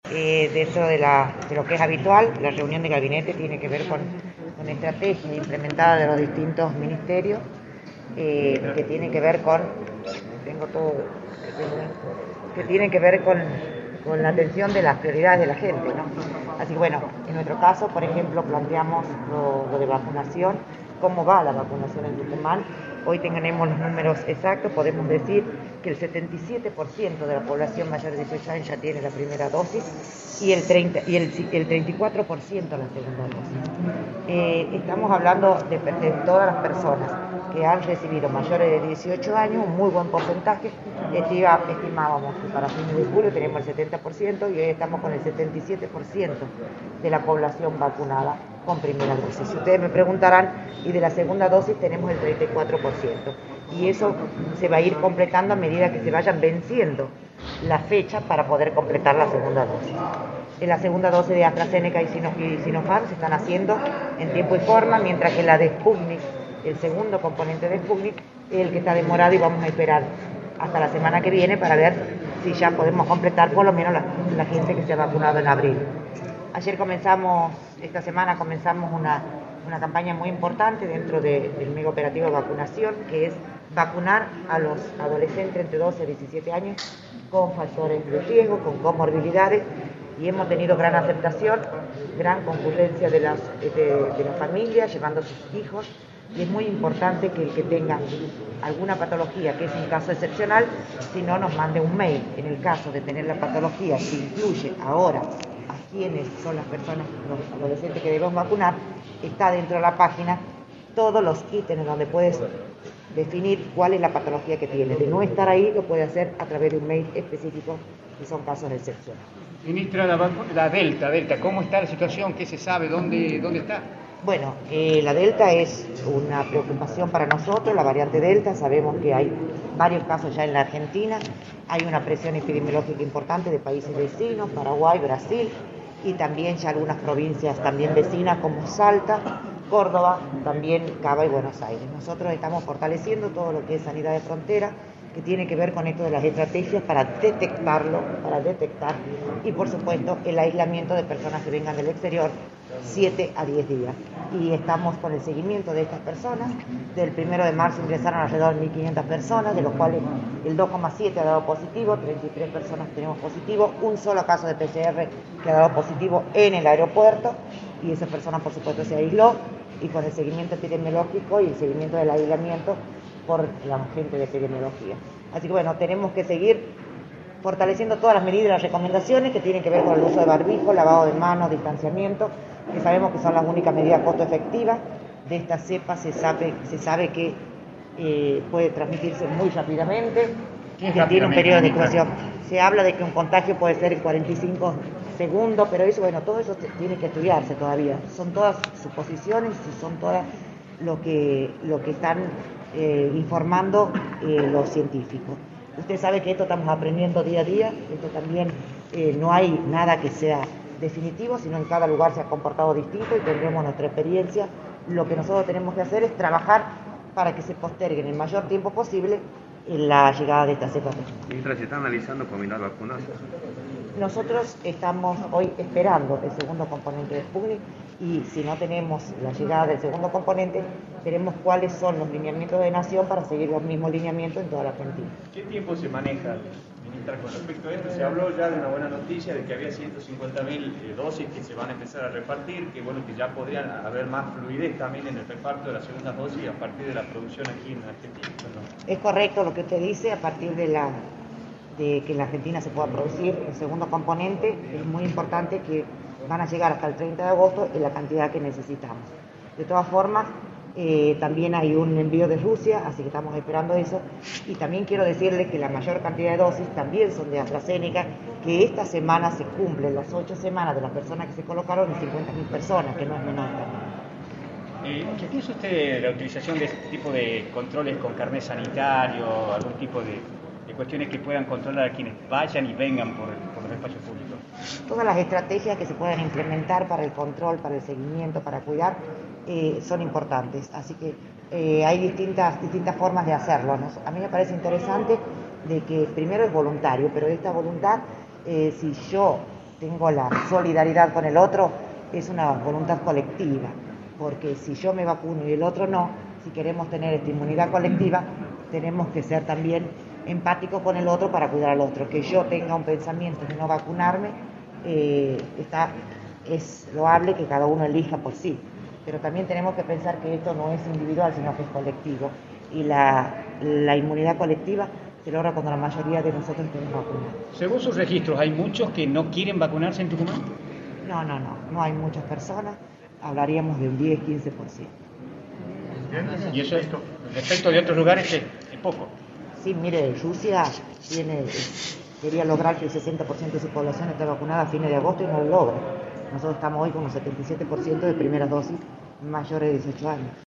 Dentro de lo que es habitual, la reunión de gabinete tiene que ver con estrategias implementadas de los distintos ministerios, que tienen que ver con, tengo todo, que tienen que ver con la atención de las prioridades de la gente, ¿no? Así que bueno, en nuestro caso, por ejemplo, planteamos lo de vacunación, cómo va la vacunación en Tucumán. Hoy tenemos los números exactos, podemos decir que el 77% de la población mayor de 18 años ya tiene la primera dosis y el 34% la segunda dosis. Estamos hablando de todas las personas que han recibido mayores de 18 años, un muy buen porcentaje. Estimábamos que para fines de julio tenemos el 70% y hoy estamos con el 77% de la población vacunada con primera dosis. Si ustedes me preguntarán, y de la segunda dosis tenemos el 34%. Y eso se va a ir completando a medida que se vayan venciendo la fecha para poder completar la segunda dosis. En la segunda dosis de AstraZeneca y Sinopharm se están haciendo en tiempo y forma, mientras que la de Sputnik, el segundo componente de Sputnik, es el que está demorado y vamos a esperar hasta la semana que viene para ver si ya podemos completar por lo menos la gente que se ha vacunado en abril. Esta semana comenzamos una campaña muy importante dentro del mega operativo de vacunación, que es vacunar a los adolescentes entre 12 y 17 años con factores de riesgo, con comorbilidades, y hemos tenido gran aceptación, gran concurrencia de las familias llevando a sus hijos, y es muy importante que el que tenga alguna patología, que es un caso excepcional, si no nos mande un mail. En el caso de tener la patología que incluye ahora a quiénes son las personas, los adolescentes que debemos vacunar, está dentro de la página todos los ítems donde puedes definir cuál es la patología que tiene. De no estar ahí, lo puede hacer a través de un mail específico, que son casos excepcionales. Ministra, la Delta, ¿cómo está la situación? ¿Qué se sabe? ¿Dónde está? Bueno, la Delta es una preocupación para nosotros, la variante Delta. Sabemos que hay varios casos ya en la Argentina, hay una presión epidemiológica importante de países vecinos, Paraguay, Brasil, y también ya algunas provincias también vecinas como Salta, Córdoba, también Cava y Buenos Aires. Nosotros estamos fortaleciendo todo lo que es sanidad de frontera, que tiene que ver con esto de las estrategias para detectar y por supuesto el aislamiento de personas que vengan del exterior 7 a 10 días. Y estamos con el seguimiento de estas personas. Del 1 de marzo ingresaron alrededor de 1.500 personas, de los cuales el 2,7 ha dado positivo, 33 personas tenemos positivo, un solo caso de PCR que ha dado positivo en el aeropuerto, y esa persona por supuesto se aisló, y con el seguimiento epidemiológico y el seguimiento del aislamiento por la gente de epidemiología. Así que bueno, tenemos que seguir fortaleciendo todas las medidas y las recomendaciones que tienen que ver con el uso de barbijo, lavado de manos, distanciamiento, que sabemos que son las únicas medidas costo efectivas. De esta cepa se sabe que puede transmitirse muy rápidamente, que tiene un periodo de incubación. Se habla de que un contagio puede ser en 45 segundos, pero eso, bueno, todo eso tiene que estudiarse todavía. Son todas suposiciones y son todas lo que están informando los científicos. Usted sabe que esto estamos aprendiendo día a día, esto también no hay nada que sea definitivo, sino en cada lugar se ha comportado distinto y tendremos nuestra experiencia. Lo que nosotros tenemos que hacer es trabajar para que se postergue en el mayor tiempo posible la llegada de esta cepa. Mientras se está analizando combinar vacunas. Nosotros estamos hoy esperando el segundo componente de Sputnik, y si no tenemos la llegada del segundo componente, veremos cuáles son los lineamientos de nación para seguir los mismos lineamientos en toda la Argentina. ¿Qué tiempo se maneja, ministra, con respecto a esto? Se habló ya de una buena noticia, de que había 150.000 dosis que se van a empezar a repartir, que bueno, que ya podrían haber más fluidez también en el reparto de las segundas dosis a partir de la producción aquí en Argentina, ¿no? Es correcto lo que usted dice, a partir de que en la Argentina se pueda producir el segundo componente, es muy importante que van a llegar hasta el 30 de agosto en la cantidad que necesitamos. De todas formas, también hay un envío de Rusia, así que estamos esperando eso. Y también quiero decirles que la mayor cantidad de dosis también son de AstraZeneca, que esta semana se cumplen las 8 semanas de las personas que se colocaron en 50.000 personas, que no es menor también. ¿Qué piensa usted de la utilización de este tipo de controles con carnet sanitario, algún tipo de cuestiones que puedan controlar a quienes vayan y vengan por los espacios públicos? Todas las estrategias que se puedan implementar para el control, para el seguimiento, para cuidar, son importantes. Así que hay distintas formas de hacerlo, ¿no? A mí me parece interesante de que primero es voluntario, pero esta voluntad, si yo tengo la solidaridad con el otro, es una voluntad colectiva, porque si yo me vacuno y el otro no, si queremos tener esta inmunidad colectiva, tenemos que ser también empáticos con el otro para cuidar al otro. Que yo tenga un pensamiento de no vacunarme, es loable que cada uno elija por sí, pero también tenemos que pensar que esto no es individual, sino que es colectivo, y la inmunidad colectiva se logra cuando la mayoría de nosotros estemos vacunados. Según sus registros, ¿hay muchos que no quieren vacunarse en Tucumán? No hay muchas personas, hablaríamos de un 10-15%. Y eso, respecto de otros lugares, es poco. Sí, mire, Rusia quería lograr que el 60% de su población esté vacunada a fines de agosto y no lo logra. Nosotros estamos hoy con un 77% de primeras dosis mayores de 18 años.